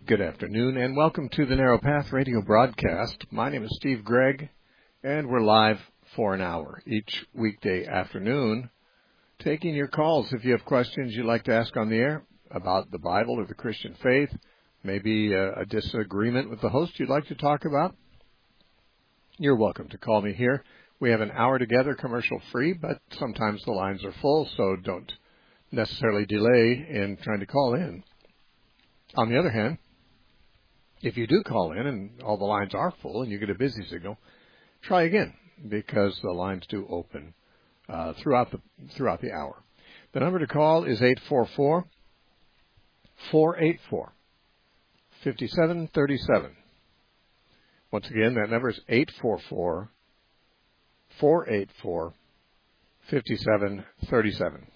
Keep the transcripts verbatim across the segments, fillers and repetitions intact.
Good afternoon, and welcome to the Narrow Path Radio broadcast. My name is Steve Gregg, and we're live for an hour each weekday afternoon, taking your calls if you have questions you'd like to ask on the air about the Bible or the Christian faith, maybe a, a disagreement with the host you'd like to talk about. You're welcome to call me here. We have an hour together, commercial-free, but sometimes the lines are full, so don't necessarily delay in trying to call in. On the other hand, if you do call in and all the lines are full and you get a busy signal, try again, because the lines do open uh, throughout the throughout the hour. The number to call is eight four four, four eight four, five seven three seven. Once again, that number is eight four four, four eight four, five seven three seven.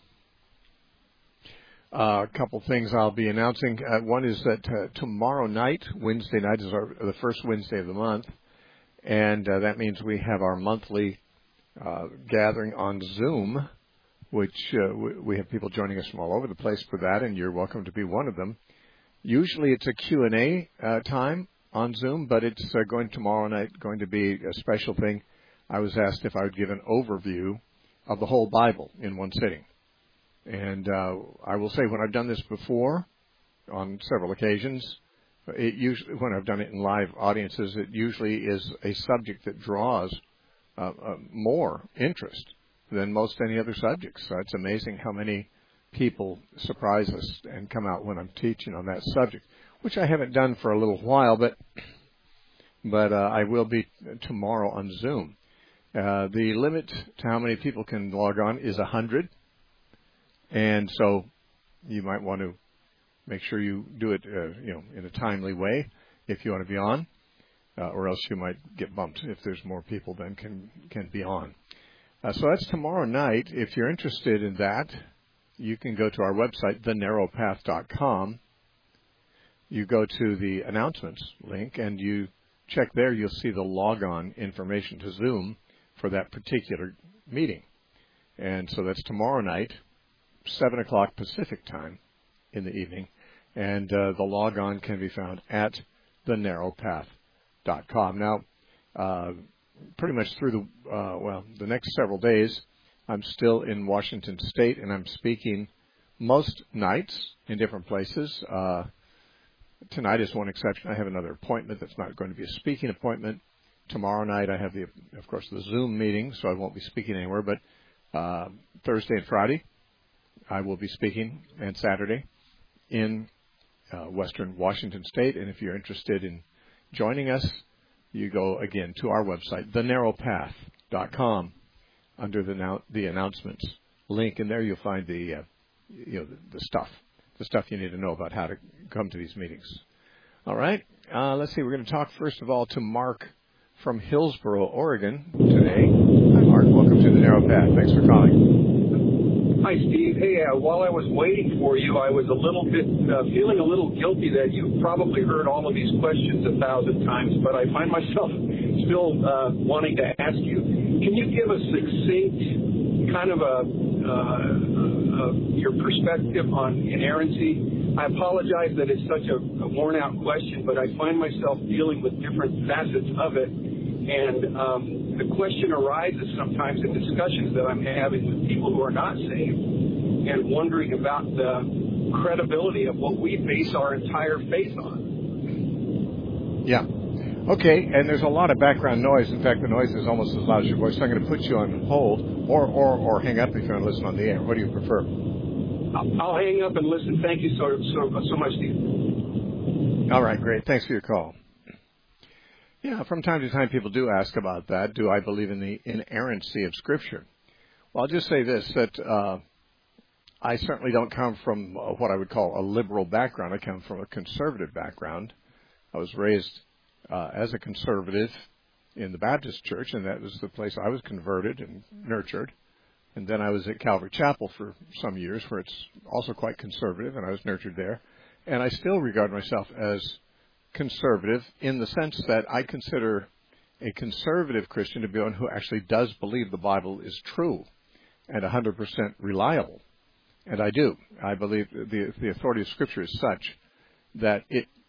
Uh, a couple things I'll be announcing. Uh, one is that uh, tomorrow night, Wednesday night, is our, the first Wednesday of the month, and uh, that means we have our monthly uh, gathering on Zoom, which uh, we have people joining us from all over the place for that, and you're welcome to be one of them. Usually it's a Q and A uh, time on Zoom, but it's uh, going tomorrow night going to be a special thing. I was asked if I would give an overview of the whole Bible in one sitting. And uh, I will say, when I've done this before, on several occasions, it usually, when I've done it in live audiences, it usually is a subject that draws uh, uh, more interest than most any other subjects. So it's amazing how many people surprise us and come out when I'm teaching on that subject, which I haven't done for a little while, but but uh, I will be tomorrow on Zoom. Uh, the limit to how many people can log on is one hundred. And so you might want to make sure you do it, uh, you know, in a timely way if you want to be on, uh, or else you might get bumped if there's more people than can can be on. Uh, so that's tomorrow night. If you're interested in that, you can go to our website, the narrow path dot com. You go to the announcements link, and you check there. You'll see the log-on information to Zoom for that particular meeting. And so that's tomorrow night, seven o'clock Pacific time in the evening, and uh, the log-on can be found at the narrow path dot com. Now, uh, pretty much through the, uh, well, the next several days, I'm still in Washington State, and I'm speaking most nights in different places. Uh, tonight is one exception. I have another appointment that's not going to be a speaking appointment. Tomorrow night I have, the, of course, the Zoom meeting, so I won't be speaking anywhere, but uh, Thursday and Friday, I will be speaking, and Saturday in uh, Western Washington State. And if you're interested in joining us, you go again to our website, the narrow path dot com, under the now, the announcements link, and there you'll find the uh, you know the, the stuff, the stuff you need to know about how to come to these meetings. All right, uh, let's see. We're going to talk first of all to Mark from Hillsboro, Oregon today. Hi, Mark. Welcome to the Narrow Path. Thanks for calling. Hi, Steve. Hey, uh, while I was waiting for you, I was a little bit uh, feeling a little guilty that you've probably heard all of these questions a thousand times, but I find myself still uh, wanting to ask you, can you give a succinct kind of a, uh, uh, your perspective on inerrancy? I apologize that it's such a, a worn-out question, but I find myself dealing with different facets of it. And um, the question arises sometimes in discussions that I'm having with people who are not saved and wondering about the credibility of what we base our entire faith on. Yeah. Okay, and there's a lot of background noise. In fact, the noise is almost as loud as your voice. So I'm going to put you on hold or, or, or hang up if you want to listen on the air. What do you prefer? I'll, I'll hang up and listen. Thank you so, so, so much, Steve. All right, great. Thanks for your call. Yeah, from time to time people do ask about that. Do I believe in the inerrancy of Scripture? Well, I'll just say this, that uh, I certainly don't come from uh, what I would call a liberal background. I come from a conservative background. I was raised uh, as a conservative in the Baptist church, and that was the place I was converted and nurtured. And then I was at Calvary Chapel for some years, where it's also quite conservative, and I was nurtured there. And I still regard myself as conservative in the sense that I consider a conservative Christian to be one who actually does believe the Bible is true and one hundred percent reliable. And I do. I believe the, the authority of Scripture is such that it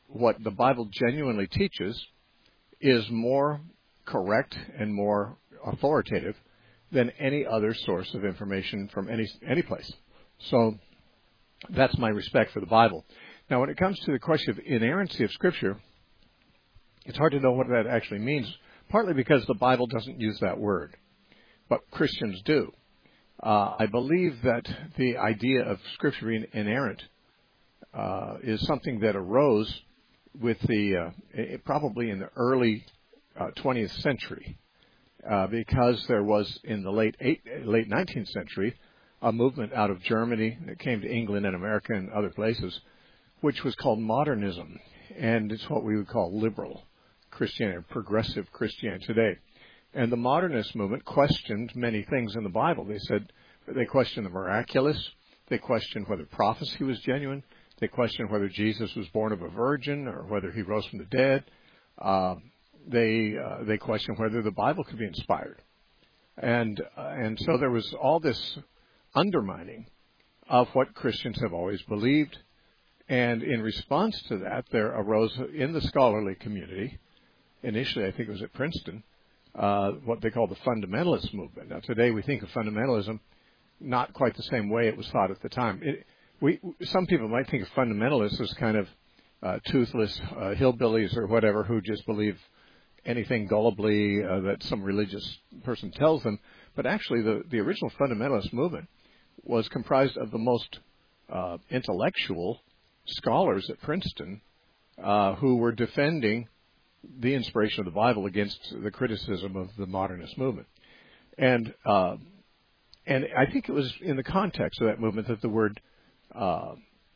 what the Bible genuinely teaches is more correct and more authoritative than any other source of information from any any place. So that's my respect for the Bible. Now, when it comes to the question of inerrancy of Scripture, it's hard to know what that actually means, partly because the Bible doesn't use that word, but Christians do. Uh, I believe that the idea of Scripture being inerrant uh, is something that arose with the uh, it, probably in the early uh, twentieth century, uh, because there was in the late eight, late nineteenth century a movement out of Germany that came to England and America and other places, which was called modernism, and it's what we would call liberal Christianity, progressive Christianity today. And the modernist movement questioned many things in the Bible. They said they questioned the miraculous. They questioned whether prophecy was genuine. They questioned whether Jesus was born of a virgin or whether he rose from the dead. Uh, they uh, they questioned whether the Bible could be inspired. And uh, and so there was all this undermining of what Christians have always believed. And in response to that, there arose in the scholarly community, initially I think it was at Princeton, uh, what they call the fundamentalist movement. Now today we think of fundamentalism not quite the same way it was thought at the time. It, we, some people might think of fundamentalists as kind of uh, toothless uh, hillbillies or whatever who just believe anything gullibly uh, that some religious person tells them. But actually the, the original fundamentalist movement was comprised of the most uh, intellectual scholars at Princeton uh, who were defending the inspiration of the Bible against the criticism of the modernist movement. And uh, and I think it was in the context of that movement that the word uh,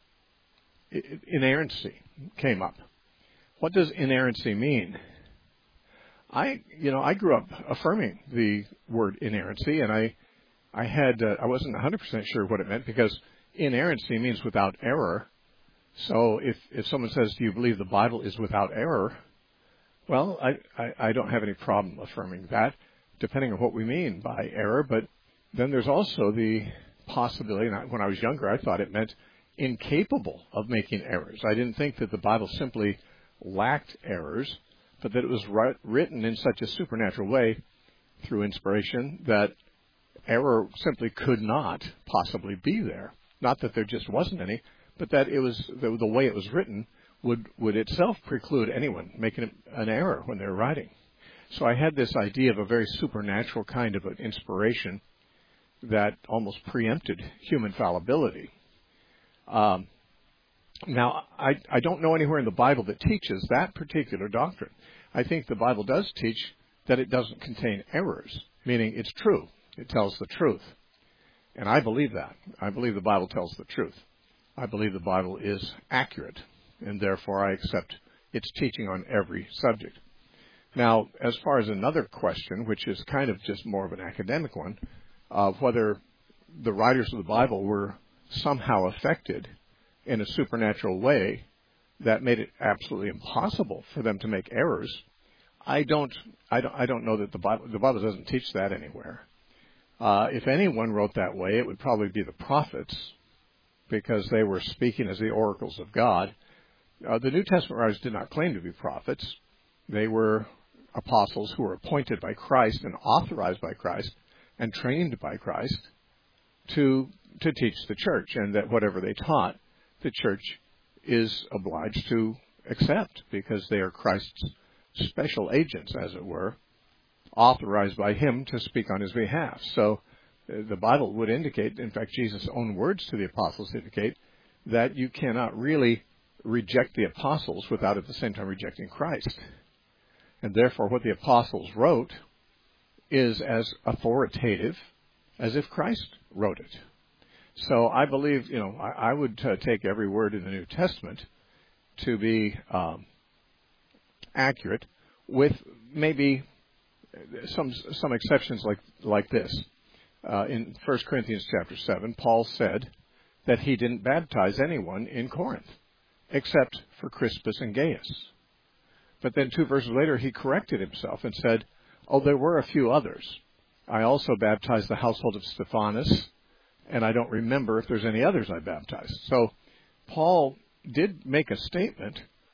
inerrancy came up. What does inerrancy mean? I, you know, I grew up affirming the word inerrancy, and I, I had, uh, I wasn't one hundred percent sure what it meant because inerrancy means without error. So if, if someone says, do you believe the Bible is without error? Well, I, I, I don't have any problem affirming that, depending on what we mean by error. But then there's also the possibility, and I, when I was younger, I thought it meant incapable of making errors. I didn't think that the Bible simply lacked errors, but that it was ri- written in such a supernatural way through inspiration that error simply could not possibly be there. Not that there just wasn't any, but that it was the, the way it was written would, would itself preclude anyone making an error when they're writing. So I had this idea of a very supernatural kind of an inspiration that almost preempted human fallibility. Um, now, I, I don't know anywhere in the Bible that teaches that particular doctrine. I think the Bible does teach that it doesn't contain errors, meaning it's true. It tells the truth. And I believe that. I believe the Bible tells the truth. I believe the Bible is accurate, and therefore I accept its teaching on every subject. Now, as far as another question, which is kind of just more of an academic one, of whether the writers of the Bible were somehow affected in a supernatural way that made it absolutely impossible for them to make errors, I don't, I don't, I don't know that the Bible, the Bible doesn't teach that anywhere. Uh, if anyone wrote that way, it would probably be the prophets, because they were speaking as the oracles of God. Uh, the New Testament writers did not claim to be prophets. They were apostles who were appointed by Christ and authorized by Christ and trained by Christ to to teach the church, and that whatever they taught, the church is obliged to accept because they are Christ's special agents, as it were, authorized by him to speak on his behalf. So uh, the Bible would indicate, in fact, Jesus' own words to the apostles indicate that you cannot really reject the apostles without at the same time rejecting Christ. And therefore what the apostles wrote is as authoritative as if Christ wrote it. So I believe, you know, I, I would uh, take every word in the New Testament to be um, accurate, with maybe some some exceptions like like this. Uh, in First Corinthians chapter seven, Paul said that he didn't baptize anyone in Corinth except for Crispus and Gaius. But then two verses later, he corrected himself and said, oh, there were a few others. I also baptized the household of Stephanas, and I don't remember if there's any others I baptized. So Paul did make a statement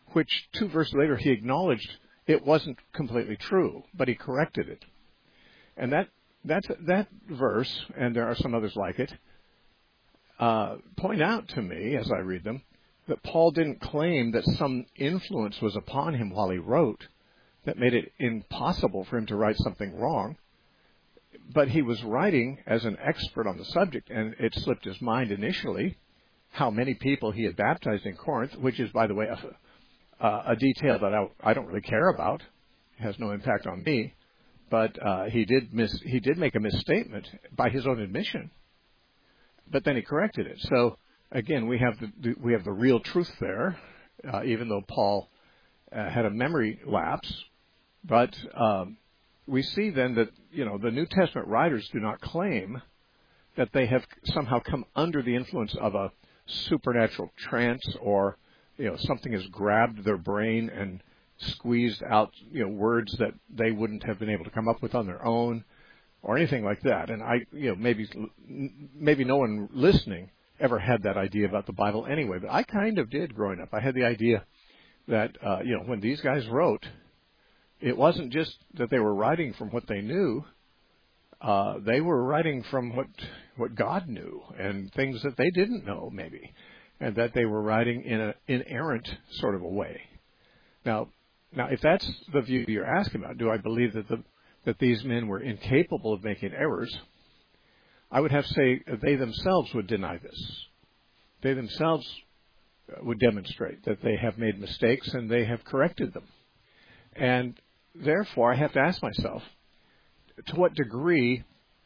which two verses later he acknowledged it wasn't completely true, but he corrected it. And that that that verse, and there are some others like it, uh, point out to me as I read them that Paul didn't claim that some influence was upon him while he wrote that made it impossible for him to write something wrong. But he was writing as an expert on the subject, and it slipped his mind initially how many people he had baptized in Corinth, which is, by the way, a, a detail that I, I don't really care about. It has no impact on me. But uh, he did miss, he did make a misstatement by his own admission. But then he corrected it. So again, we have the we have the real truth there, uh, even though Paul uh, had a memory lapse. But um, we see then that, you know, the New Testament writers do not claim that they have somehow come under the influence of a supernatural trance, or, you know, something has grabbed their brain and squeezed out, you know, words that they wouldn't have been able to come up with on their own, or anything like that. And I, you know, maybe maybe no one listening ever had that idea about the Bible anyway, but I kind of did growing up. I had the idea that, uh, you know, when these guys wrote, it wasn't just that they were writing from what they knew. Uh, they were writing from what what God knew, and things that they didn't know, maybe, and that they were writing in an inerrant sort of a way. Now, now, if that's the view you're asking about, do I believe that the that these men were incapable of making errors? I would have to say they themselves would deny this. They themselves would demonstrate that they have made mistakes and they have corrected them. And therefore, I have to ask myself, to what degree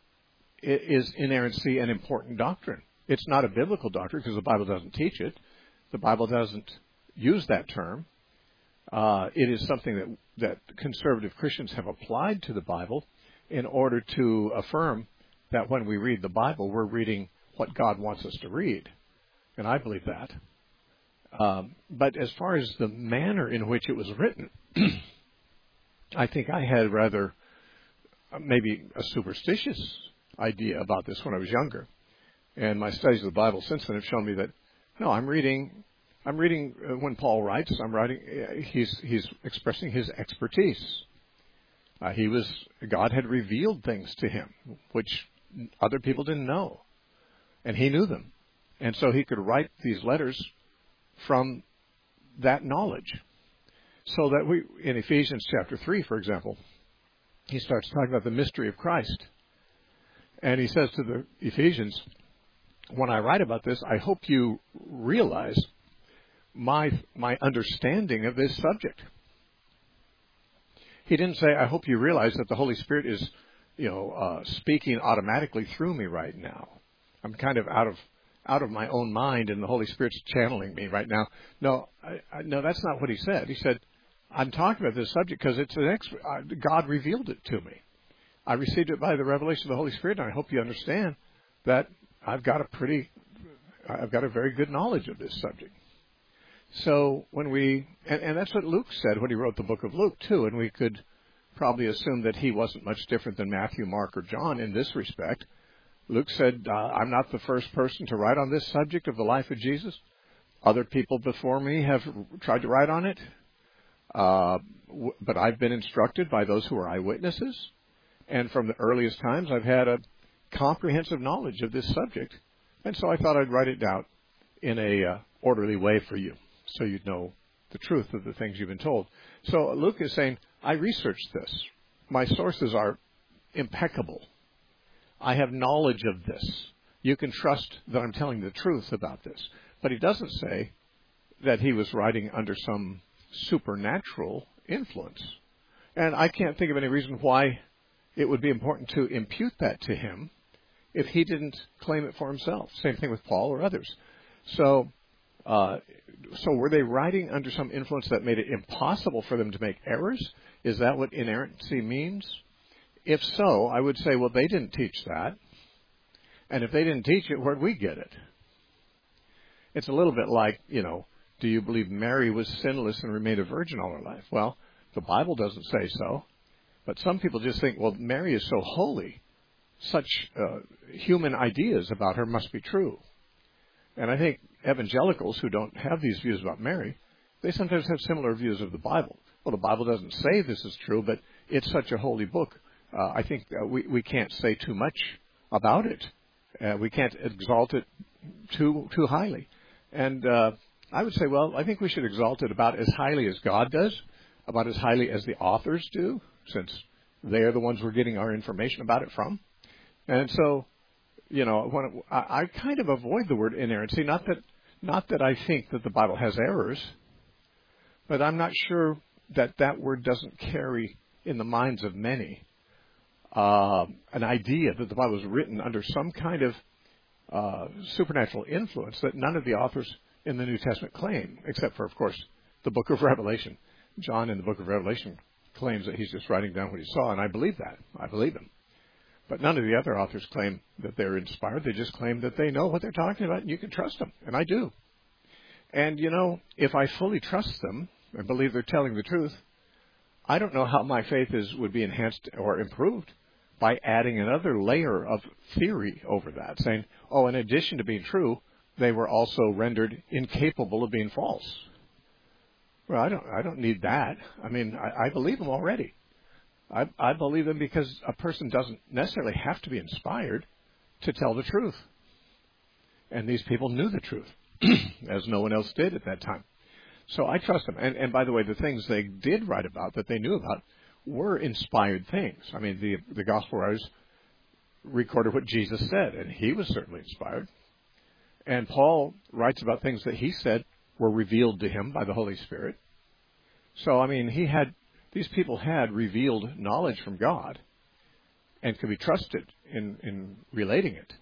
is inerrancy an important doctrine? It's not a biblical doctrine because the Bible doesn't teach it. The Bible doesn't use that term. Uh, it is something that, that conservative Christians have applied to the Bible in order to affirm that when we read the Bible, we're reading what God wants us to read. And I believe that. Um, but as far as the manner in which it was written, I think I had rather maybe a superstitious idea about this when I was younger. And my studies of the Bible since then have shown me that, no, I'm reading, I'm reading uh, when Paul writes, I'm writing, uh, he's, he's expressing his expertise. Uh, he was, God had revealed things to him, which other people didn't know. And he knew them. And so he could write these letters from that knowledge. So that we, in Ephesians chapter three, for example, he starts talking about the mystery of Christ. And he says to the Ephesians, when I write about this, I hope you realize my my understanding of this subject. He didn't say, I hope you realize that the Holy Spirit is, you know, uh, speaking automatically through me right now. I'm kind of out of out of my own mind, and the Holy Spirit's channeling me right now. No, I, I, no, that's not what he said. He said, I'm talking about this subject because it's an ex- uh, God revealed it to me. I received it by the revelation of the Holy Spirit, and I hope you understand that I've got a pretty, I've got a very good knowledge of this subject. So when we, and, and that's what Luke said when he wrote the book of Luke too, and we could probably assume that he wasn't much different than Matthew, Mark, or John in this respect. Luke said, uh, I'm not the first person to write on this subject of the life of Jesus. Other people before me have tried to write on it. Uh, w- but I've been instructed by those who are eyewitnesses. And from the earliest times, I've had a comprehensive knowledge of this subject. And so I thought I'd write it down in a uh, orderly way for you, so you'd know the truth of the things you've been told. So Luke is saying, I researched this. My sources are impeccable. I have knowledge of this. You can trust that I'm telling the truth about this. But he doesn't say that he was writing under some supernatural influence. And I can't think of any reason why it would be important to impute that to him if he didn't claim it for himself. Same thing with Paul or others. So, uh, so were they writing under some influence that made it impossible for them to make errors? Is that what inerrancy means? If so, I would say, well, they didn't teach that. And if they didn't teach it, where'd we get it? It's a little bit like, you know, do you believe Mary was sinless and remained a virgin all her life? Well, the Bible doesn't say so. But some people just think, well, Mary is so holy. Such uh, human ideas about her must be true. And I think evangelicals who don't have these views about Mary they sometimes have similar views of the Bible. Well, the Bible doesn't say this is true, but it's such a holy book. Uh, I think uh, we, we can't say too much about it. Uh, we can't exalt it too too highly. And uh, I would say, well, I think we should exalt it about as highly as God does, about as highly as the authors do, since they are the ones we're getting our information about it from. And so, you know, when it, I, I kind of avoid the word inerrancy, not that not that I think that the Bible has errors, but I'm not sure that that word doesn't carry in the minds of many uh, an idea that the Bible was written under some kind of uh, supernatural influence that none of the authors in the New Testament claim, except for, of course, the book of Revelation. John in the book of Revelation claims that he's just writing down what he saw, and I believe that. I believe him. But none of the other authors claim that they're inspired. They just claim that they know what they're talking about, and you can trust them, and I do. And, you know, if I fully trust them and believe they're telling the truth, I don't know how my faith is would be enhanced or improved by adding another layer of theory over that, saying, oh, in addition to being true, they were also rendered incapable of being false. Well, I don't I don't need that. I mean, I, I believe them already. I, I believe them because a person doesn't necessarily have to be inspired to tell the truth. And these people knew the truth, as no one else did at that time. So I trust them. And, and by the way, the things they did write about, that they knew about, were inspired things. I mean, the, the gospel writers recorded what Jesus said, and he was certainly inspired. And Paul writes about things that he said were revealed to him by the Holy Spirit. So, I mean, he had, these people had revealed knowledge from God and could be trusted in, in relating it.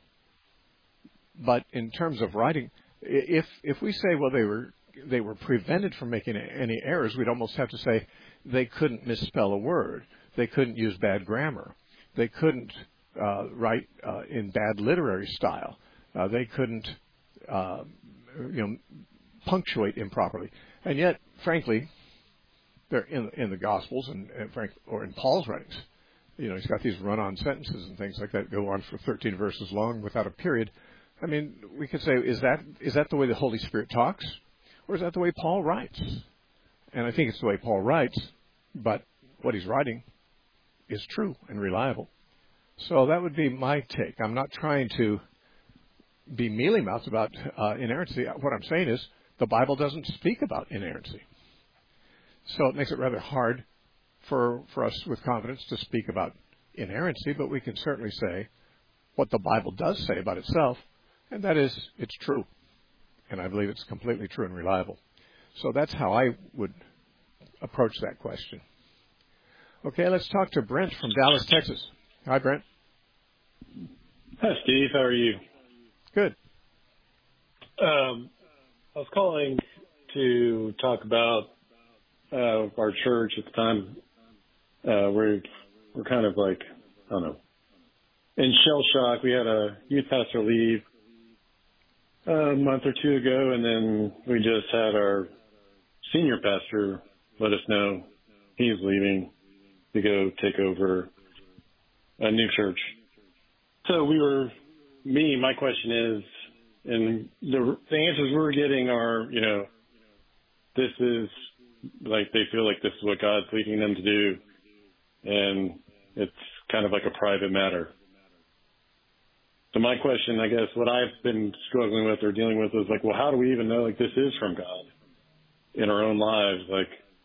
But in terms of writing, if if we say, well, they were they were prevented from making any errors, we'd almost have to say they couldn't misspell a word, they couldn't use bad grammar, they couldn't uh, write uh, in bad literary style, uh, they couldn't uh, you know punctuate improperly, and yet, frankly, they're in in the Gospels and, and frank or in Paul's writings. You know, he's got these run-on sentences and things like that go on for thirteen verses long without a period. I mean, we could say, is that is that the way the Holy Spirit talks? Or is that the way Paul writes? And I think it's the way Paul writes, but what he's writing is true and reliable. So that would be my take. I'm not trying to be mealy-mouthed about uh, inerrancy. What I'm saying is the Bible doesn't speak about inerrancy. So it makes it rather hard for, for us with confidence to speak about inerrancy, but we can certainly say what the Bible does say about itself, and that is, it's true. And I believe it's completely true and reliable. So that's how I would approach that question. Okay, let's talk to Brent from Dallas, Texas. Hi, Brent. Hi, Steve. How are you? Good. Um, I was calling to talk about uh, our church at the time. Uh, we're, we're kind of like, I don't know, in shell shock. We had a youth pastor leave a month or two ago, and then we just had our senior pastor let us know he's leaving to go take over a new church. So we were, me, my question is, and the, the answers we're getting are, you know, this is, like, they feel like this is what God's leading them to do, and it's kind of like a private matter. So my question, I guess, what I've been struggling with or dealing with is like, well, how do we even know like this is from God in our own lives? Like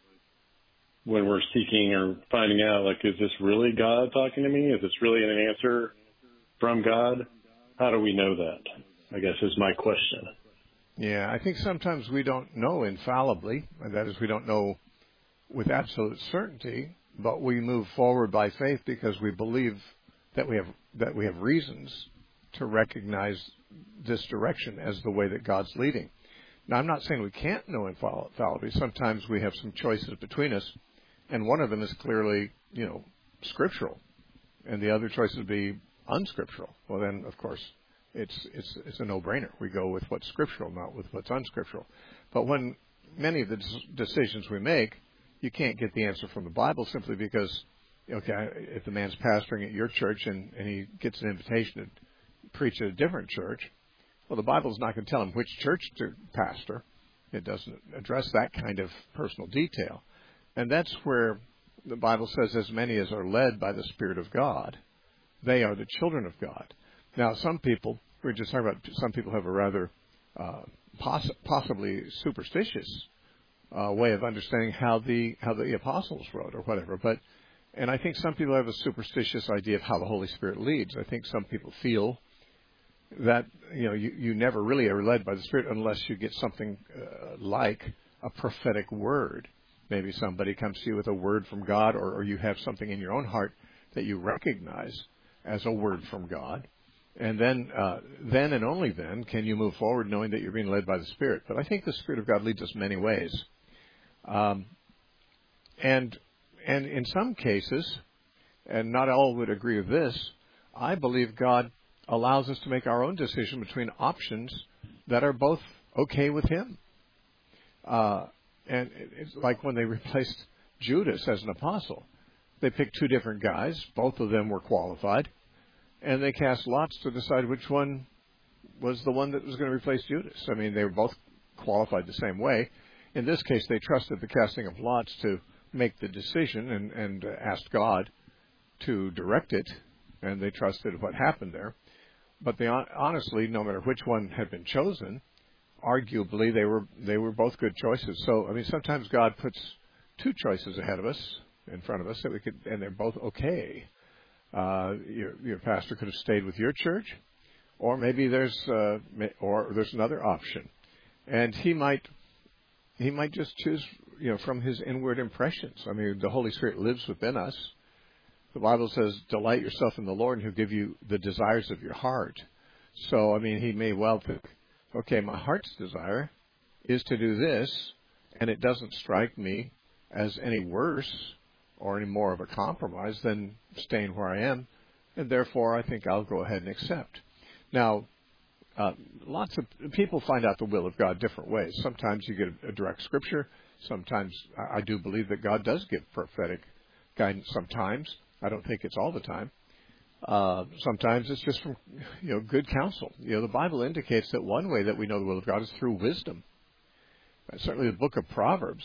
when we're seeking or finding out, like, is this really God talking to me? Is this really an answer from God? How do we know that? I guess is my question. Yeah, I think sometimes we don't know infallibly. That is, we don't know with absolute certainty, but we move forward by faith because we believe that we have that we have reasons to recognize this direction as the way that God's leading. Now, I'm not saying we can't know infallibly. Sometimes we have some choices between us, and one of them is clearly, you know, scriptural, and the other choice would be unscriptural. Well, then, of course, it's it's it's a no-brainer. We go with what's scriptural, not with what's unscriptural. But when many of the decisions we make, you can't get the answer from the Bible simply because, okay, if the man's pastoring at your church and, and he gets an invitation to preach at a different church, well, the Bible's not going to tell him which church to pastor. It doesn't address that kind of personal detail. And that's where the Bible says, as many as are led by the Spirit of God, they are the children of God. Now, some people, we we're just talking about, some people have a rather uh, poss- possibly superstitious uh, way of understanding how the how the apostles wrote or whatever. But and I think some people have a superstitious idea of how the Holy Spirit leads. I think some people feel that you know you, you never really are led by the Spirit unless you get something uh, like a prophetic word. Maybe somebody comes to you with a word from God, or, or you have something in your own heart that you recognize as a word from God. And then, uh, then and only then can you move forward knowing that you're being led by the Spirit. But I think the Spirit of God leads us many ways. Um, and and in some cases, and not all would agree with this, I believe God allows us to make our own decision between options that are both okay with Him. Uh, and it's like when they replaced Judas as an apostle. They picked two different guys. Both of them were qualified. And they cast lots to decide which one was the one that was going to replace Judas. I mean, they were both qualified the same way. In this case, they trusted the casting of lots to make the decision and, and uh, asked God to direct it, and they trusted what happened there. But they honestly, no matter which one had been chosen, arguably they were they were both good choices. So, I mean, sometimes God puts two choices ahead of us, in front of us, that we could, and they're both okay. Uh, your, your pastor could have stayed with your church, or maybe there's uh, or there's another option, and he might he might just choose, you know, from his inward impressions. I mean, the Holy Spirit lives within us. The Bible says, "Delight yourself in the Lord, and He'll give you the desires of your heart." So, I mean, he may well think, "Okay, my heart's desire is to do this, and it doesn't strike me as any worse or any more of a compromise than staying where I am, and therefore I think I'll go ahead and accept." Now, uh, lots of people find out the will of God different ways. Sometimes you get a, a direct scripture. Sometimes I, I do believe that God does give prophetic guidance sometimes. I don't think it's all the time. Uh, sometimes it's just from, you know, good counsel. You know, the Bible indicates that one way that we know the will of God is through wisdom. Uh, certainly the book of Proverbs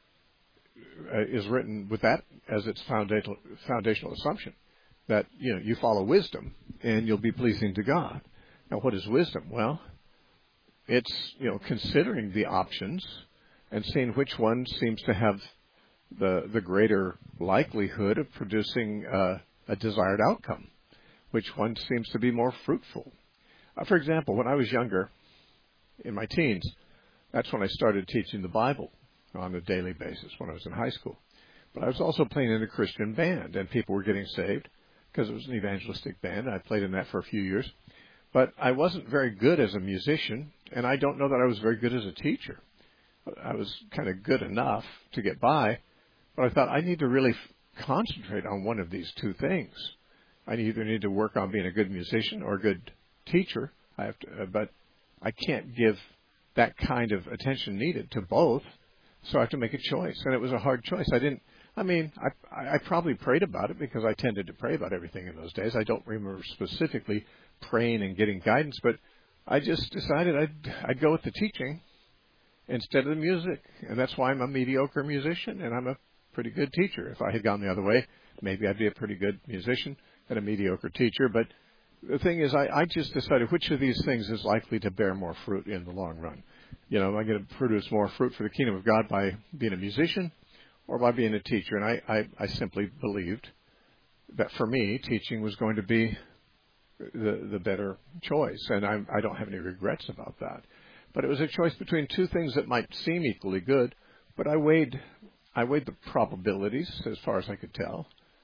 uh, is written with that as its foundational, foundational assumption, that, you know, you follow wisdom and you'll be pleasing to God. Now, what is wisdom? Well, it's, you know, considering the options and seeing which one seems to have the the greater likelihood of producing uh, a desired outcome, which one seems to be more fruitful. Uh, for example, when I was younger, in my teens, that's when I started teaching the Bible on a daily basis when I was in high school. But I was also playing in a Christian band, and people were getting saved because it was an evangelistic band. I played in that for a few years. But I wasn't very good as a musician, and I don't know that I was very good as a teacher. I was kind of good enough to get by, but I thought I need to really f- concentrate on one of these two things. I either need to work on being a good musician or a good teacher. I have to, uh, but I can't give that kind of attention needed to both, so I have to make a choice. And it was a hard choice. I didn't. I mean, I, I probably prayed about it because I tended to pray about everything in those days. I don't remember specifically praying and getting guidance, but I just decided I'd I'd go with the teaching instead of the music, and that's why I'm a mediocre musician and I'm a pretty good teacher. If I had gone the other way, maybe I'd be a pretty good musician and a mediocre teacher. But the thing is, I, I just decided which of these things is likely to bear more fruit in the long run. You know, am I going to produce more fruit for the kingdom of God by being a musician or by being a teacher? And I, I, I simply believed that for me, teaching was going to be the, the better choice, and I, I don't have any regrets about that. But it was a choice between two things that might seem equally good, but I weighed I weighed the probabilities as far as I could tell,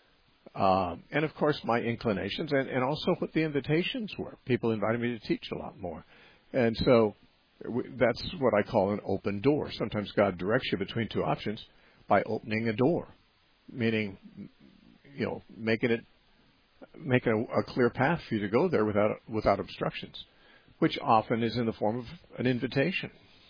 uh, and of course my inclinations, and, and also what the invitations were. People invited me to teach a lot more, and so that's what I call an open door. Sometimes God directs you between two options by opening a door, meaning, you know, making it making a, a clear path for you to go there without without obstructions, which often is in the form of an invitation.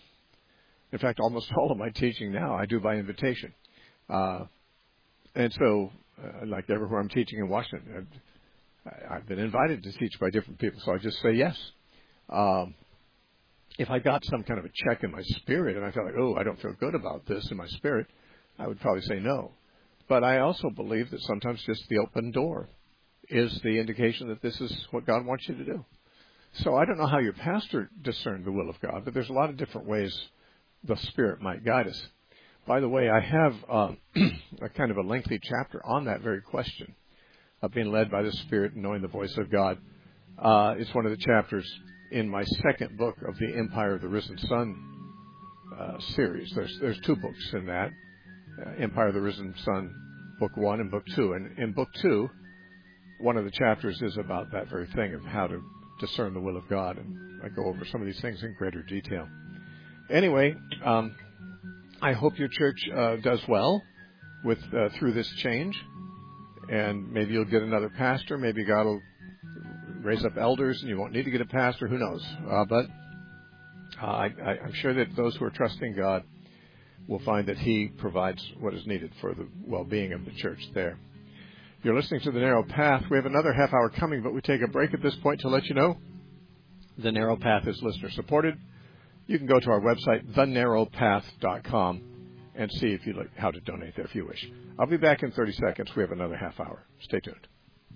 In fact, almost all of my teaching now I do by invitation. Uh, and so, uh, like everywhere I'm teaching in Washington, I've, I've been invited to teach by different people, so I just say yes. Um, if I got some kind of a check in my spirit and I felt like, oh, I don't feel good about this in my spirit, I would probably say no. But I also believe that sometimes just the open door is the indication that this is what God wants you to do. So I don't know how your pastor discerned the will of God, but there's a lot of different ways the Spirit might guide us. By the way, I have uh, a kind of a lengthy chapter on that very question of being led by the Spirit and knowing the voice of God. Uh, it's one of the chapters in my second book of the Empire of the Risen Sun uh, series. There's there's two books in that, uh, Empire of the Risen Sun, book one and book two. And in book two, one of the chapters is about that very thing of how to discern the will of God, and I go over some of these things in greater detail. Anyway, um, I hope your church uh, does well with uh, through this change, and maybe you'll get another pastor. Maybe God will raise up elders, and you won't need to get a pastor. Who knows? Uh, but uh, I, I, I'm sure that those who are trusting God will find that He provides what is needed for the well-being of the church there. You're listening to The Narrow Path. We have another half hour coming, but we take a break at this point to let you know The Narrow Path is listener-supported. You can go to our website, the narrow path dot com, and see if you like how to donate there if you wish. I'll be back in thirty seconds. We have another half hour. Stay tuned.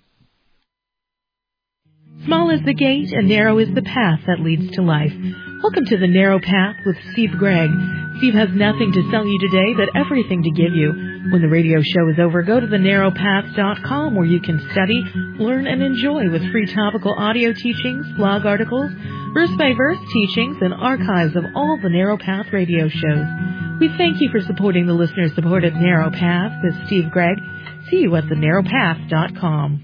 Small is the gate and narrow is the path that leads to life. Welcome to The Narrow Path with Steve Gregg. Steve has nothing to sell you today, but everything to give you. When the radio show is over, go to the narrow path dot com where you can study, learn, and enjoy with free topical audio teachings, blog articles, verse-by-verse teachings, and archives of all the Narrow Path radio shows. We thank you for supporting the listener-supported Narrow Path with Steve Gregg. See you at the narrow path dot com.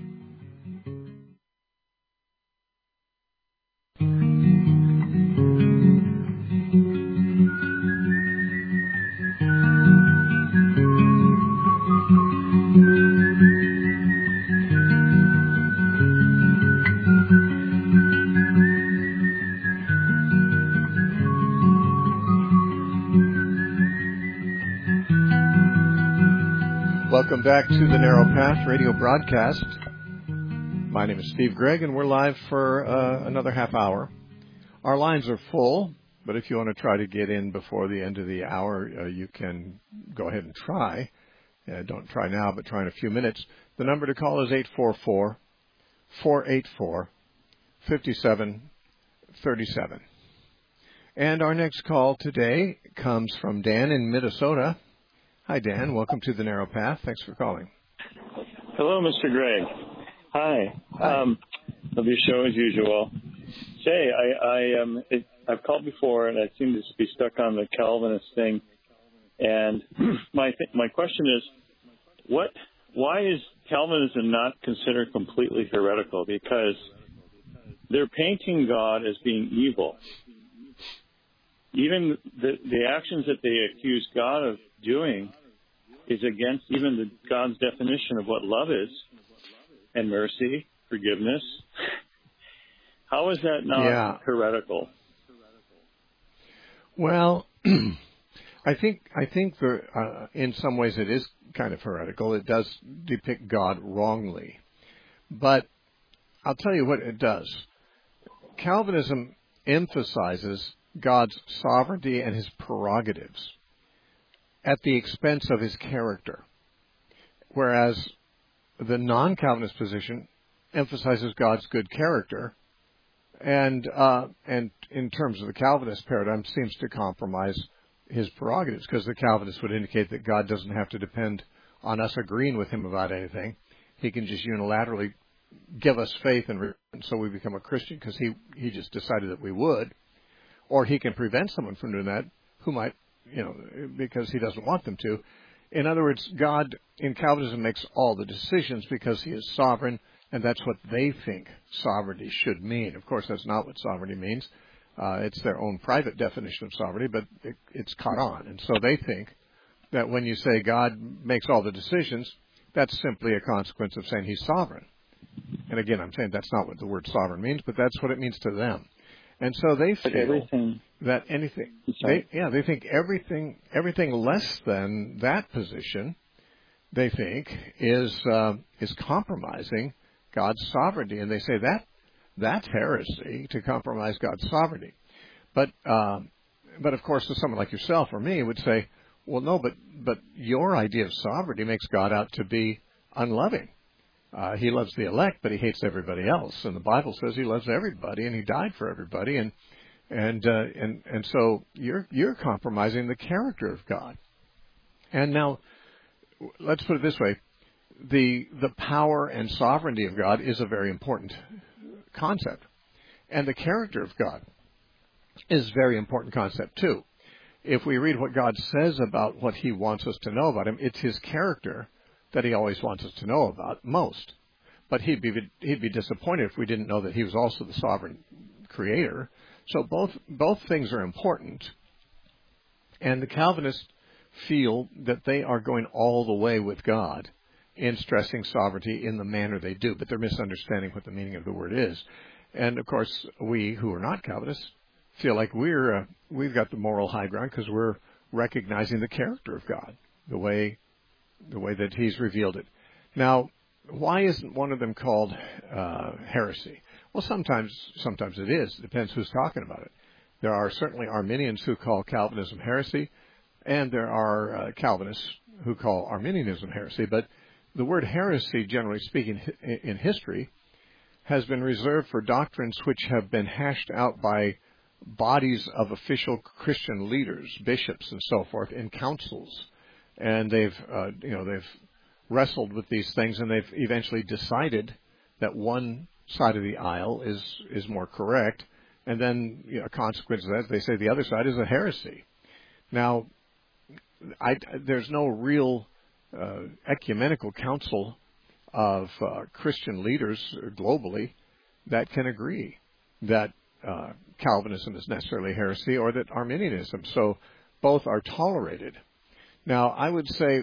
Welcome back to the Narrow Path radio broadcast. My name is Steve Gregg, and we're live for uh, another half hour. Our lines are full, but if you want to try to get in before the end of the hour, uh, you can go ahead and try. Uh, don't try now, but try in a few minutes. The number to call is eight four four, four eight four, five seven three seven. And our next call today comes from Dan in Minnesota. Hi, Dan. Welcome to the Narrow Path. Thanks for calling. Hello, Mister Gregg. Hi. Hi. Um, love your show as usual. Say, I, I, um, it, I've called before, and I seem to be stuck on the Calvinist thing. And my th- my question is, what? Why is Calvinism not considered completely heretical? Because they're painting God as being evil. Even the, the actions that they accuse God of doing is against even the, God's definition of what love is, and mercy, forgiveness. How is that not yeah. heretical? Well, I think I think there, uh, in some ways it is kind of heretical. It does depict God wrongly, but I'll tell you what it does. Calvinism emphasizes God's sovereignty and His prerogatives at the expense of His character, whereas the non-Calvinist position emphasizes God's good character, and uh, and in terms of the Calvinist paradigm, seems to compromise His prerogatives, because the Calvinists would indicate that God doesn't have to depend on us agreeing with Him about anything. He can just unilaterally give us faith, and, re- and so we become a Christian because he, he just decided that we would. Or He can prevent someone from doing that who might, you know, because He doesn't want them to. In other words, God in Calvinism makes all the decisions because He is sovereign, and that's what they think sovereignty should mean. Of course, that's not what sovereignty means. Uh, it's their own private definition of sovereignty, but it, it's caught on. And so they think that when you say God makes all the decisions, that's simply a consequence of saying He's sovereign. And again, I'm saying that's not what the word sovereign means, but that's what it means to them. And so they feel everything, that anything, they, yeah, they think everything, everything less than that position, they think is uh, is compromising God's sovereignty, and they say that that's heresy to compromise God's sovereignty. But uh, but of course, someone like yourself or me would say, well, no, but but your idea of sovereignty makes God out to be unloving. Uh, he loves the elect, but he hates everybody else. And the Bible says he loves everybody, and he died for everybody. And and uh, and and so you're you're compromising the character of God. And now, let's put it this way: the the power and sovereignty of God is a very important concept, and the character of God is a very important concept too. If we read what God says about what he wants us to know about him, it's his character that he always wants us to know about most. But he'd be he'd be disappointed if we didn't know that he was also the sovereign creator. So both both things are important. And the Calvinists feel that they are going all the way with God in stressing sovereignty in the manner they do, but they're misunderstanding what the meaning of the word is. And of course, we who are not Calvinists feel like we're uh, we've got the moral high ground because we're recognizing the character of God, the way the way that he's revealed it. Now, why isn't one of them called uh, heresy? Well, sometimes sometimes it is. It depends who's talking about it. There are certainly Arminians who call Calvinism heresy, and there are uh, Calvinists who call Arminianism heresy. But the word heresy, generally speaking, in history, has been reserved for doctrines which have been hashed out by bodies of official Christian leaders, bishops and so forth, in councils. And they've, uh, you know, they've wrestled with these things, and they've eventually decided that one side of the aisle is is more correct, and then, you know, a consequence of that, they say the other side is a heresy. Now, I, there's no real uh, ecumenical council of uh, Christian leaders globally that can agree that uh, Calvinism is necessarily heresy or that Arminianism. So both are tolerated. Now, I would say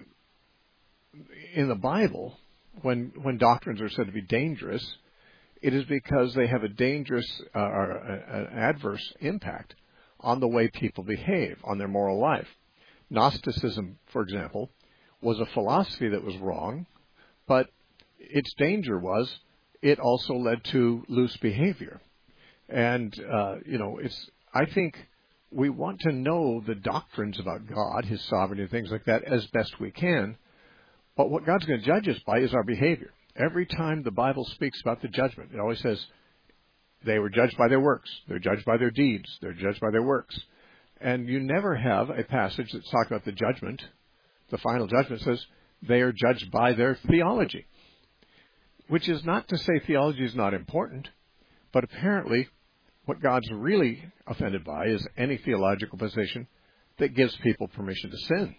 in the Bible, when when doctrines are said to be dangerous, it is because they have a dangerous uh, or an adverse impact on the way people behave, on their moral life. Gnosticism, for example, was a philosophy that was wrong, but its danger was it also led to loose behavior. And, uh, you know, it's, I think we want to know the doctrines about God, his sovereignty, and things like that as best we can. But what God's going to judge us by is our behavior. Every time the Bible speaks about the judgment, it always says they were judged by their works. They're judged by their deeds. They're judged by their works. And you never have a passage that's talking about the judgment. The final judgment says they are judged by their theology, which is not to say theology is not important, but apparently what God's really offended by is any theological position that gives people permission to sin.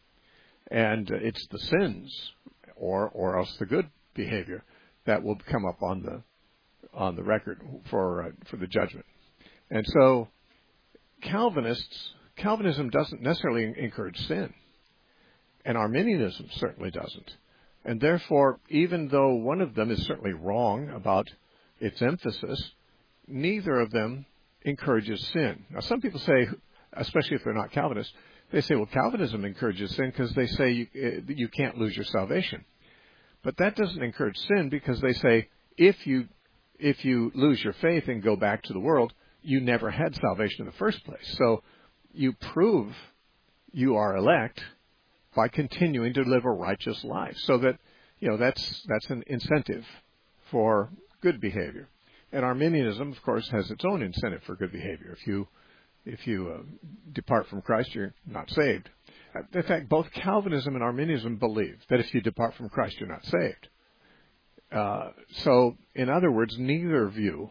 And it's the sins, or or else the good behavior, that will come up on the on the record for uh, for the judgment. And so Calvinists, Calvinism doesn't necessarily encourage sin, and Arminianism certainly doesn't. And therefore, even though one of them is certainly wrong about its emphasis, neither of them encourages sin. Now, some people say, especially if they're not Calvinists, they say, well, Calvinism encourages sin because they say you, you can't lose your salvation. But that doesn't encourage sin because they say if you if you lose your faith and go back to the world, you never had salvation in the first place. So you prove you are elect by continuing to live a righteous life. So that, you know, that's that's an incentive for good behavior. And Arminianism, of course, has its own incentive for good behavior. If you if you uh, depart from Christ, you're not saved. In fact, both Calvinism and Arminianism believe that if you depart from Christ, you're not saved. Uh, so, in other words, neither view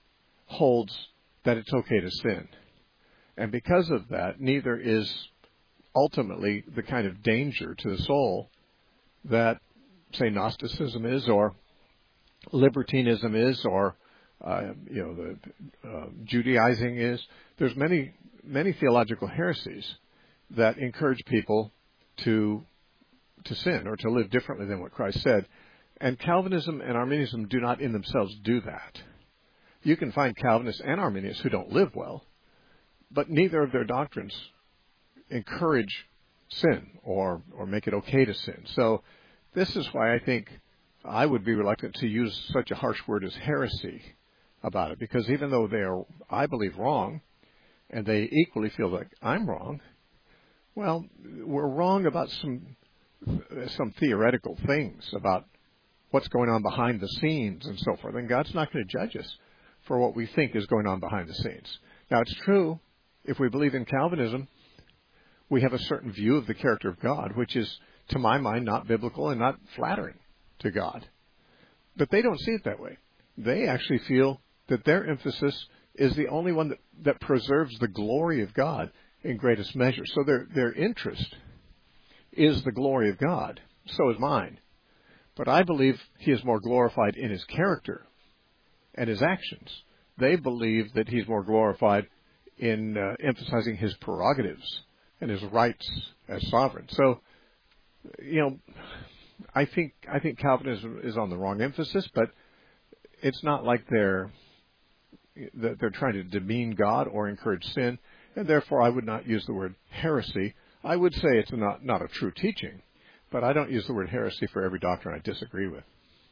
holds that it's okay to sin. And because of that, neither is ultimately the kind of danger to the soul that, say, Gnosticism is, or libertinism is, or uh, you know, the uh, Judaizing is. There's many, many theological heresies that encourage people to to sin or to live differently than what Christ said. And Calvinism and Arminianism do not in themselves do that. You can find Calvinists and Arminians who don't live well, but neither of their doctrines encourage sin or, or make it okay to sin. So this is why I think I would be reluctant to use such a harsh word as heresy about it, because even though they are, I believe, wrong, and they equally feel like I'm wrong, well, we're wrong about some some theoretical things about what's going on behind the scenes and so forth. And God's not going to judge us for what we think is going on behind the scenes. Now, it's true, if we believe in Calvinism, we have a certain view of the character of God, which is, to my mind, not biblical and not flattering to God. But they don't see it that way. They actually feel that their emphasis is the only one that, that preserves the glory of God in greatest measure. So their their interest is the glory of God. So is mine. But I believe he is more glorified in his character and his actions. They believe that he's more glorified in uh, emphasizing his prerogatives and his rights as sovereign. So, you know, I think I think Calvinism is on the wrong emphasis, but it's not like they're that they're trying to demean God or encourage sin, and therefore I would not use the word heresy. I would say it's not not a true teaching, but I don't use the word heresy for every doctrine I disagree with.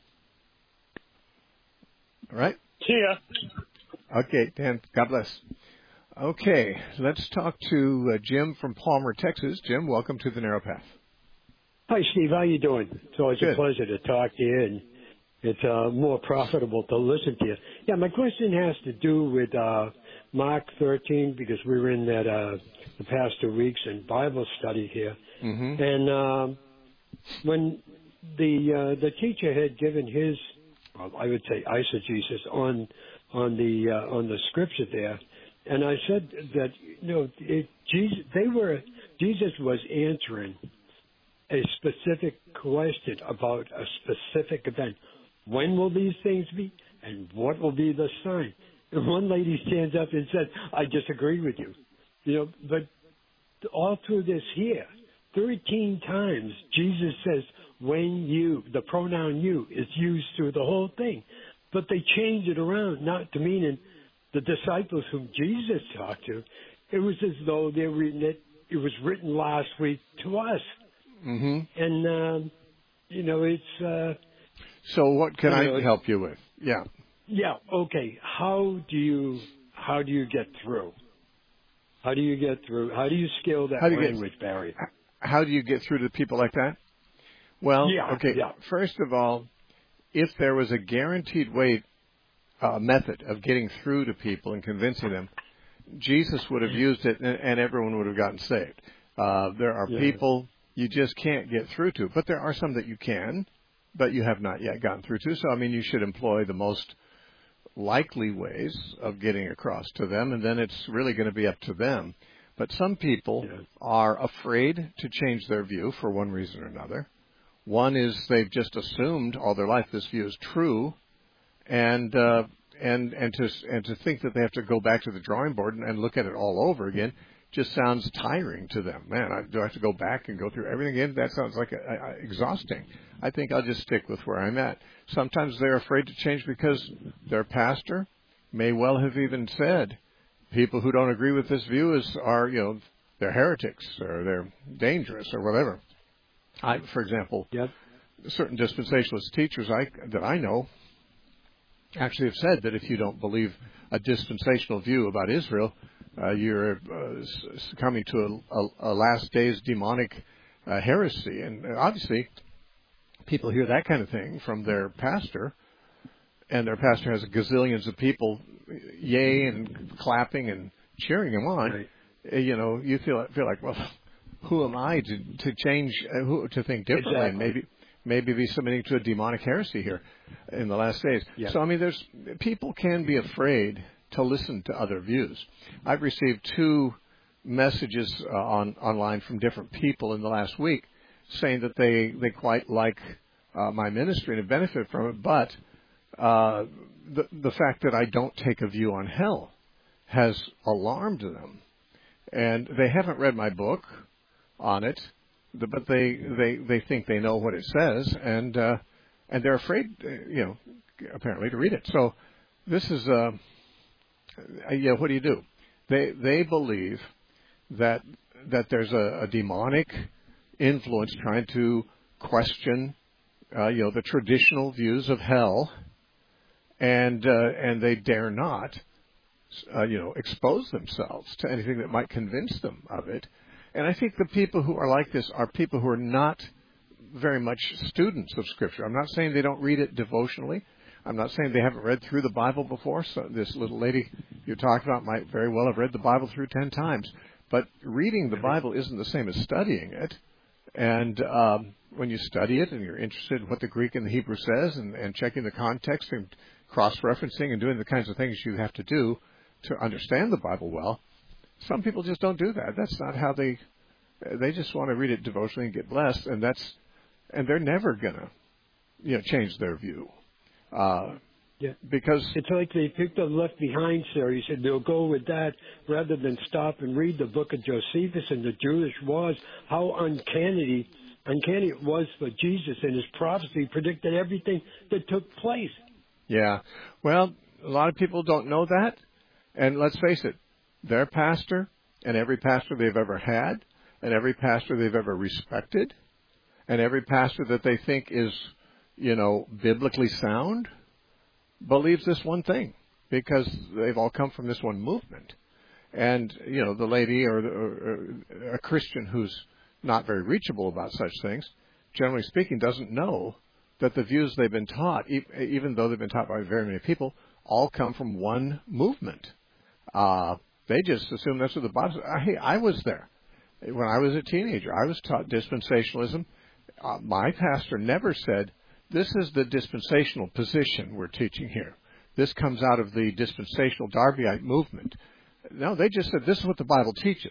All right? See ya. Okay, Dan, God bless. Okay, let's talk to uh, Jim from Palmer, Texas. Jim, welcome to the Narrow Path. Hi, Steve. How you doing? It's always Good. a pleasure to talk to you, and it's uh, more profitable to listen to you. Yeah, my question has to do with uh, Mark thirteen, because we were in that uh, the past two weeks in Bible study here. Mm-hmm. And um, when the uh, the teacher had given his, well, I would say, eisegesis on on the uh, on the scripture there, and I said that you know it, Jesus, they were Jesus was answering a specific question about a specific event. When will these things be, and what will be the sign? And one lady stands up and says, "I disagree with you." You know, but all through this here, thirteen times Jesus says, "When you," the pronoun "you" is used through the whole thing, but they change it around, not to mean the disciples whom Jesus talked to. It was as though they were written it. It was written last week to us. Mm-hmm. And, um, you know, it's... Uh, so what can you I know, help you with? Yeah. Yeah, okay. How do you how do you get through? How do you get through? How do you scale that How do you language get, barrier? How do you get through to people like that? Well, yeah, okay, yeah. First of all, if there was a guaranteed way, uh, method of getting through to people and convincing them, Jesus would have used it and, and everyone would have gotten saved. Uh, there are yeah. people you just can't get through to, but there are some that you can, but you have not yet gotten through to. So, I mean, you should employ the most likely ways of getting across to them, and then it's really going to be up to them. But some people yeah. are afraid to change their view for one reason or another. One is they've just assumed all their life this view is true, and uh, and and to and to think that they have to go back to the drawing board and, and look at it all over again just sounds tiring to them. Man, I, do I have to go back and go through everything again? That sounds like a, a, exhausting. I think I'll just stick with where I'm at. Sometimes they're afraid to change because their pastor may well have even said, people who don't agree with this view is are you know they're heretics or they're dangerous or whatever. I, for example, yep. certain dispensationalist teachers I, that I know actually have said that if you don't believe a dispensational view about Israel, uh, you're uh, succumbing to a, a, a last days demonic uh, heresy. And obviously, people hear that kind of thing from their pastor, and their pastor has gazillions of people yay and clapping and cheering him on. Right. You know, you feel feel like, well, who am I to to change, uh, who, to think differently, exactly. and maybe maybe be submitting to a demonic heresy here in the last days. Yeah. So I mean, there's people can be afraid to listen to other views. I've received two messages uh, on online from different people in the last week saying that they they quite like uh, my ministry and benefit from it, but uh, the the fact that I don't take a view on hell has alarmed them, and they haven't read my book on it, but they they they think they know what it says, and uh, and they're afraid, you know, apparently to read it. So this is uh, yeah. What do you do? They they believe that that there's a, a demonic influence trying to question, uh, you know, the traditional views of hell, and uh, and they dare not uh, you know, expose themselves to anything that might convince them of it. And I think the people who are like this are people who are not very much students of Scripture. I'm not saying they don't read it devotionally. I'm not saying they haven't read through the Bible before. So this little lady you talked about might very well have read the Bible through ten times. But reading the Bible isn't the same as studying it. And um, when you study it and you're interested in what the Greek and the Hebrew says and, and checking the context and cross-referencing and doing the kinds of things you have to do to understand the Bible well, some people just don't do that. That's not how they, they just want to read it devotionally and get blessed, and that's, and they're never going to, you know, change their view. Uh, yeah. Because it's like they picked up Left Behind series and they'll go with that rather than stop and read the book of Josephus and the Jewish wars, how uncanny, uncanny it was for Jesus, and his prophecy predicted everything that took place. Yeah. Well, a lot of people don't know that. And let's face it, their pastor and every pastor they've ever had and every pastor they've ever respected and every pastor that they think is, you know, biblically sound believes this one thing because they've all come from this one movement. And, you know, the lady or, the, or a Christian who's not very reachable about such things, generally speaking, doesn't know that the views they've been taught, even though they've been taught by very many people, all come from one movement. Uh, they just assume that's what the Bible says. Hey, I was there. When I was a teenager, I was taught dispensationalism. Uh, my pastor never said, this is the dispensational position we're teaching here. This comes out of the dispensational Darbyite movement. No, they just said, this is what the Bible teaches.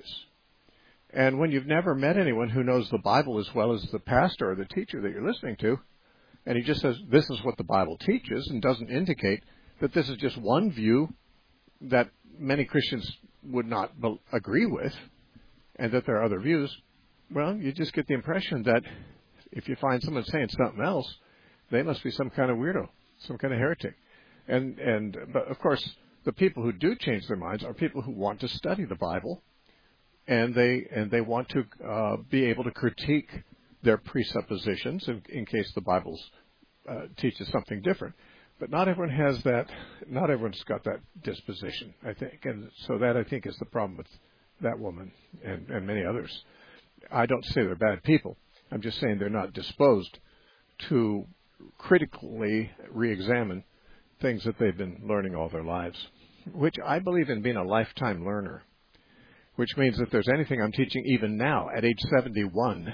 And when you've never met anyone who knows the Bible as well as the pastor or the teacher that you're listening to, and he just says, this is what the Bible teaches, and doesn't indicate that this is just one view that many Christians would not be- agree with, and that there are other views, well, you just get the impression that if you find someone saying something else, they must be some kind of weirdo, some kind of heretic. And, and but of course, the people who do change their minds are people who want to study the Bible, and they and they want to uh, be able to critique their presuppositions in, in case the Bible uh, teaches something different. But not everyone has that. Not everyone's got that disposition, I think, and so that I think is the problem with that woman and, and many others. I don't say they're bad people. I'm just saying they're not disposed to critically re-examine things that they've been learning all their lives, which I believe in being a lifetime learner, which means that there's anything I'm teaching even now at age seventy-one,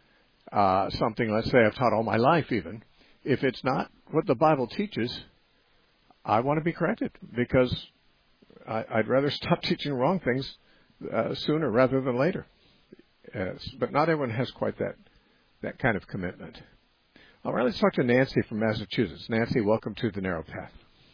uh, something, let's say I've taught all my life even, if it's not what the Bible teaches, I want to be corrected because I, I'd rather stop teaching wrong things uh, sooner rather than later. Yes, but not everyone has quite that that kind of commitment. All right, let's talk to Nancy from Massachusetts. Nancy, welcome to The Narrow Path.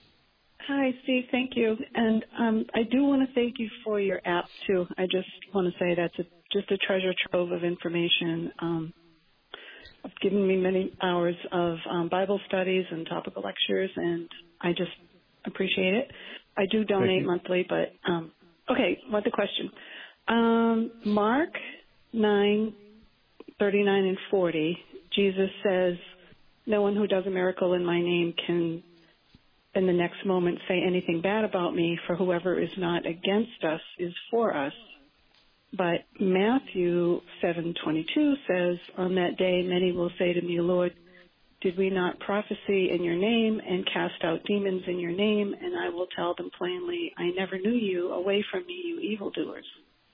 Hi, Steve. Thank you. And um, I do want to thank you for your app, too. I just want to say that's a, just a treasure trove of information. Um, it's given me many hours of um, Bible studies and topical lectures, and I just appreciate it. I do donate monthly, but, um, okay, what the question? Um, Mark nine, thirty-nine and forty, Jesus says, no one who does a miracle in my name can, in the next moment, say anything bad about me, for whoever is not against us is for us. But Matthew seven twenty-two says, on that day many will say to me, Lord, did we not prophesy in your name and cast out demons in your name? And I will tell them plainly, I never knew you. Away from me, you evildoers.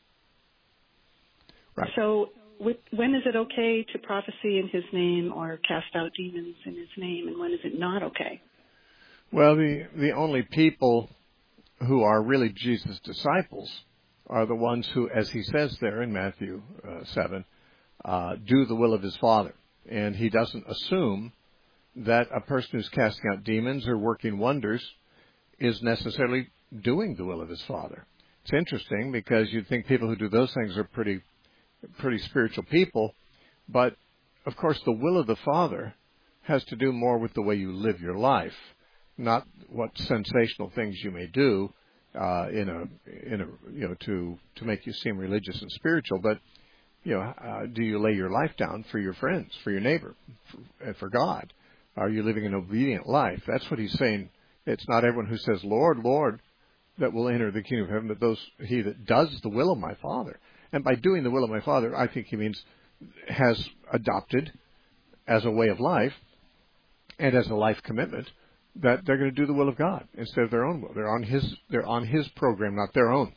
Right. So with, when is it okay to prophesy in his name or cast out demons in his name, and when is it not okay? Well, the, the only people who are really Jesus' disciples are the ones who, as he says there in Matthew uh, seven, uh, do the will of his Father. And he doesn't assume that a person who's casting out demons or working wonders is necessarily doing the will of his Father. It's interesting because you'd think people who do those things are pretty pretty spiritual people, but of course the will of the Father has to do more with the way you live your life, not what sensational things you may do uh, in a in a you know to to make you seem religious and spiritual, but you know uh, do you lay your life down for your friends, for your neighbor, for, and for God? Are you living an obedient life? That's what he's saying. It's not everyone who says Lord, Lord that will enter the kingdom of heaven, but those he that does the will of my Father. And by doing the will of my Father, I think he means has adopted as a way of life and as a life commitment that they're going to do the will of God instead of their own will. They're on his they're on his program, not their own.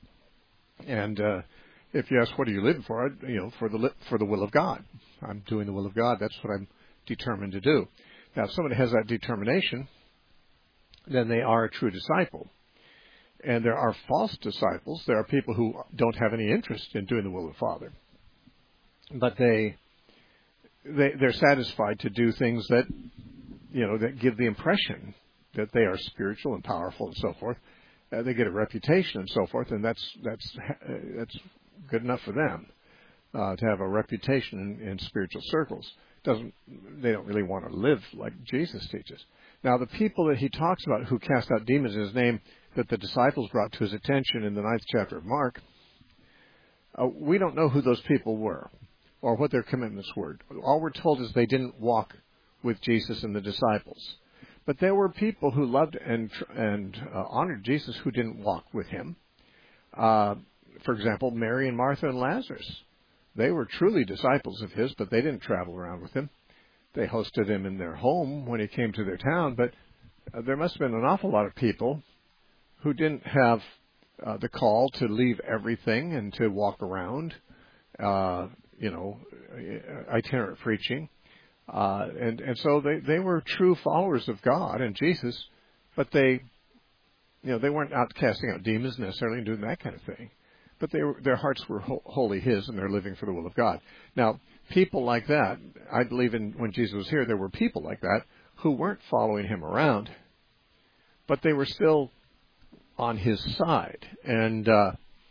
And uh, if you ask, what are you living for? I, you know, for the for the will of God. I'm doing the will of God. That's what I'm determined to do. Now, if somebody has that determination, then they are a true disciple. And there are false disciples. There are people who don't have any interest in doing the will of the Father, but they they they're satisfied to do things that, you know, that give the impression that they are spiritual and powerful and so forth. Uh, they get a reputation and so forth, and that's that's uh, that's good enough for them uh, to have a reputation in, in spiritual circles. Doesn't they don't really want to live like Jesus teaches. Now, the people that he talks about who cast out demons in his name, that the disciples brought to his attention in the ninth chapter of Mark, uh, we don't know who those people were or what their commitments were. All we're told is they didn't walk with Jesus and the disciples. But there were people who loved and and uh, honored Jesus who didn't walk with him. Uh, for example, Mary and Martha and Lazarus. They were truly disciples of his, but they didn't travel around with him. They hosted him in their home when he came to their town, but uh, there must have been an awful lot of people who didn't have uh, the call to leave everything and to walk around, uh, you know, itinerant preaching. Uh, and, and so they, they were true followers of God and Jesus, but they, you know, they weren't out casting out demons necessarily and doing that kind of thing. But they were, their hearts were wholly his, and they're living for the will of God. Now, people like that, I believe in when Jesus was here, there were people like that who weren't following him around, but they were still on his side. And uh,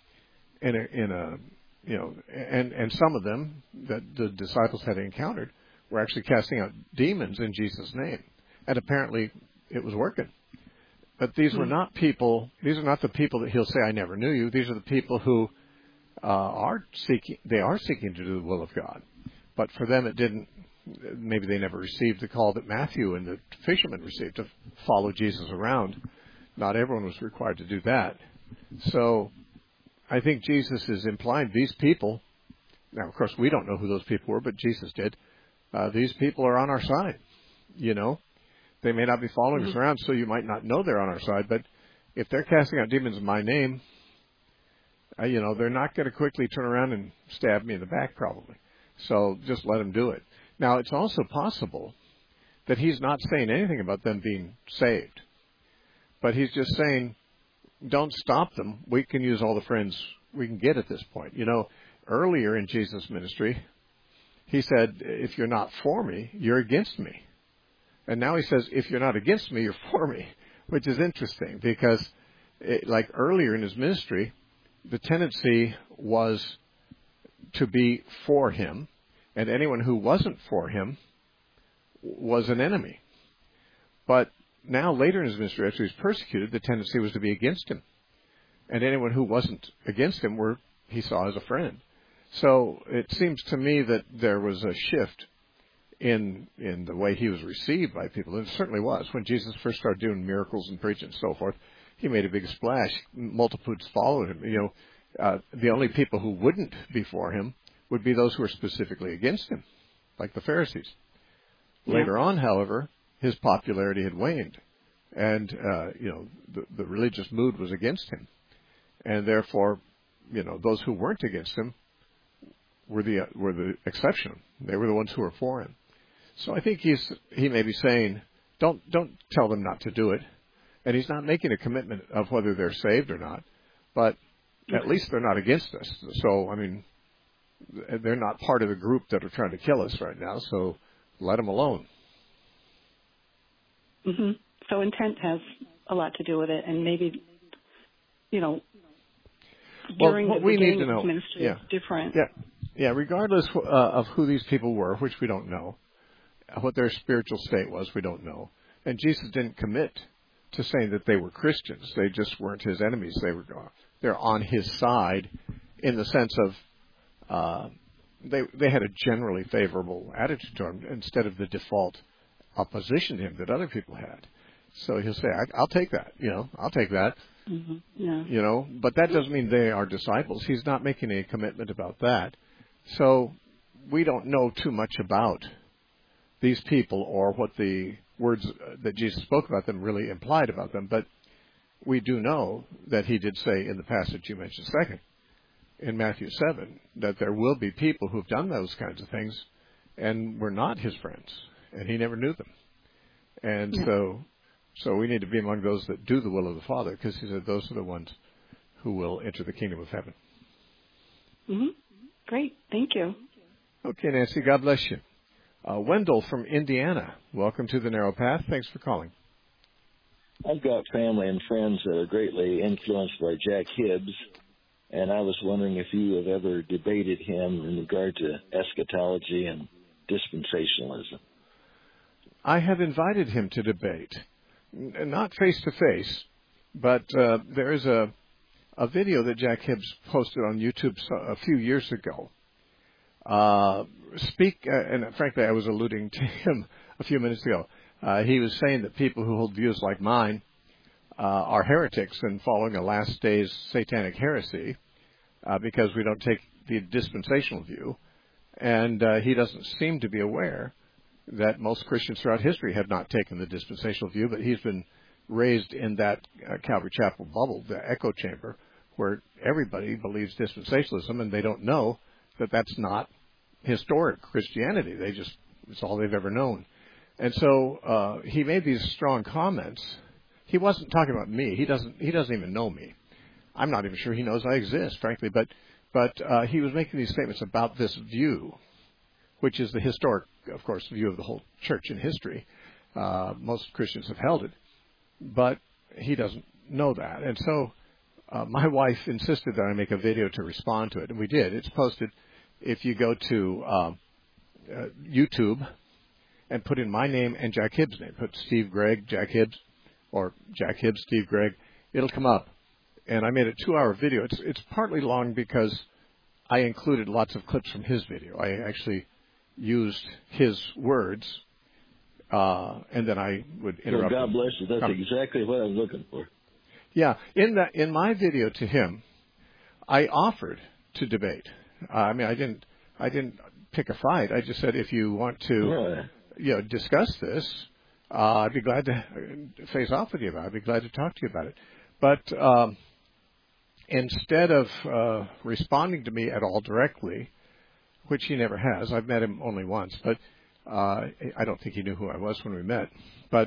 in a, in a, you know, and and some of them that the disciples had encountered were actually casting out demons in Jesus' name, and apparently it was working. But these were not people, these are not the people that he'll say, I never knew you. These are the people who uh, are seeking, they are seeking to do the will of God. But for them it didn't, maybe they never received the call that Matthew and the fishermen received to follow Jesus around. Not everyone was required to do that. So I think Jesus is implying these people, now of course we don't know who those people were, but Jesus did. Uh, these people are on our side, you know. They may not be following mm-hmm. us around, so you might not know they're on our side. But if they're casting out demons in my name, uh, you know, they're not going to quickly turn around and stab me in the back, probably. So just let them do it. Now, it's also possible that he's not saying anything about them being saved, but he's just saying, don't stop them. We can use all the friends we can get at this point. You know, earlier in Jesus' ministry, he said, if you're not for me, you're against me. And now he says, if you're not against me, you're for me, which is interesting because, it, like earlier in his ministry, the tendency was to be for him, and anyone who wasn't for him was an enemy. But now, later in his ministry, after he was persecuted, the tendency was to be against him. And anyone who wasn't against him were he saw as a friend. So it seems to me that there was a shift in in the way he was received by people. And it certainly was. When Jesus first started doing miracles and preaching and so forth, he made a big splash. Multitudes followed him. You know, uh, the only people who wouldn't be for him would be those who were specifically against him, like the Pharisees. Yeah. Later on, however, his popularity had waned. And, uh, you know, the, the religious mood was against him. And therefore, you know, those who weren't against him were the, uh, were the exception. They were the ones who were for him. So I think he's he may be saying, don't don't tell them not to do it. And he's not making a commitment of whether they're saved or not. But at least they're not against us. So, I mean, they're not part of the group that are trying to kill us right now. So let them alone. Mm-hmm. So intent has a lot to do with it. And maybe, you know, during well, what the we beginning need to know, of ministry, yeah. it's different. Yeah, yeah. Regardless uh, of who these people were, which we don't know, what their spiritual state was, we don't know. And Jesus didn't commit to saying that they were Christians. They just weren't his enemies. They were they're on his side in the sense of uh, they they had a generally favorable attitude to him instead of the default opposition to him that other people had. So he'll say, I, I'll take that, you know, I'll take that. Mm-hmm. Yeah. You know, but that doesn't mean they are disciples. He's not making a commitment about that. So we don't know too much about these people or what the words that Jesus spoke about them really implied about them. But we do know that he did say in the passage you mentioned second, in Matthew seven, that there will be people who've done those kinds of things and were not his friends, and he never knew them. And yeah. so so we need to be among those that do the will of the Father, because he said those are the ones who will enter the kingdom of heaven. Mm-hmm. Great. Thank you. Okay, Nancy, God bless you. Uh, Wendell from Indiana, welcome to the Narrow Path. Thanks for calling. I've got family and friends that are greatly influenced by Jack Hibbs, and I was wondering if you have ever debated him in regard to eschatology and dispensationalism. I have invited him to debate, N- not face-to-face, but uh, there is a, a video that Jack Hibbs posted on YouTube a few years ago. Uh, speak, uh, and frankly, I was alluding to him a few minutes ago. Uh, he was saying that people who hold views like mine uh, are heretics and following a last days satanic heresy uh, because we don't take the dispensational view. And uh, he doesn't seem to be aware that most Christians throughout history have not taken the dispensational view, but he's been raised in that uh, Calvary Chapel bubble, the echo chamber, where everybody believes dispensationalism, and they don't know that that's not historic Christianity. They just, it's all they've ever known. And so uh, he made these strong comments. He wasn't talking about me. He doesn't. He doesn't even know me. I'm not even sure he knows I exist, frankly. But but uh, he was making these statements about this view, which is the historic, of course, view of the whole church in history. Uh, most Christians have held it, but he doesn't know that. And so uh, my wife insisted that I make a video to respond to it, and we did. It's posted. If you go to uh, uh, YouTube and put in my name and Jack Hibbs' name, put Steve Gregg, Jack Hibbs, or Jack Hibbs, Steve Gregg, it'll come up. And I made a two-hour video. It's it's partly long because I included lots of clips from his video. I actually used his words, uh, and then I would interrupt. Well, God him. bless you. That's Come. exactly what I was looking for. Yeah, in that in my video to him, I offered to debate. Uh, I mean, I didn't I didn't pick a fight. I just said, if you want to, Right. you know, discuss this, uh, I'd be glad to face off with you about it. I'd be glad to talk to you about it. But um, instead of uh, responding to me at all directly, which he never has, I've met him only once, but uh, I don't think he knew who I was when we met. But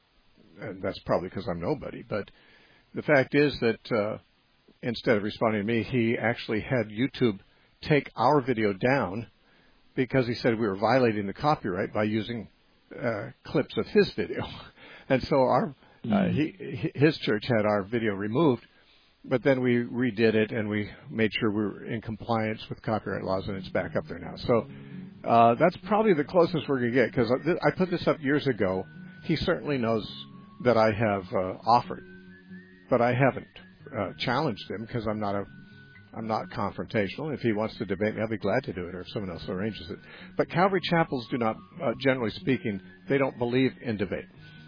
and that's probably because I'm nobody. But the fact is that uh, instead of responding to me, he actually had YouTube take our video down because he said we were violating the copyright by using uh, clips of his video. And so our uh, he, his church had our video removed, but then we redid it and we made sure we were in compliance with copyright laws, and it's back up there now. So uh, that's probably the closest we're going to get, because I put this up years ago. He certainly knows that I have uh, offered, but I haven't uh, challenged him because I'm not a I'm not confrontational. If he wants to debate me, I'll be glad to do it, or if someone else arranges it. But Calvary Chapels do not, uh, generally speaking, they don't believe in debate.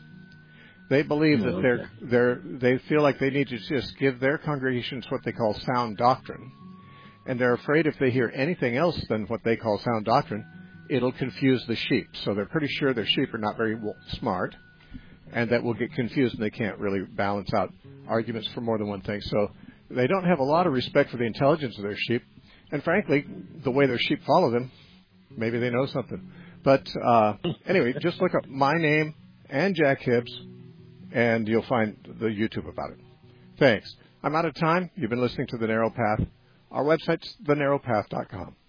They believe no, that okay. they're they're they feel like they need to just give their congregations what they call sound doctrine, and they're afraid if they hear anything else than what they call sound doctrine, it'll confuse the sheep. So they're pretty sure their sheep are not very smart, and that will get confused, and they can't really balance out arguments for more than one thing. So they don't have a lot of respect for the intelligence of their sheep. And frankly, the way their sheep follow them, maybe they know something. But uh, anyway, just look up my name and Jack Hibbs, and you'll find the YouTube about it. Thanks. I'm out of time. You've been listening to The Narrow Path. Our website's the narrow path dot com.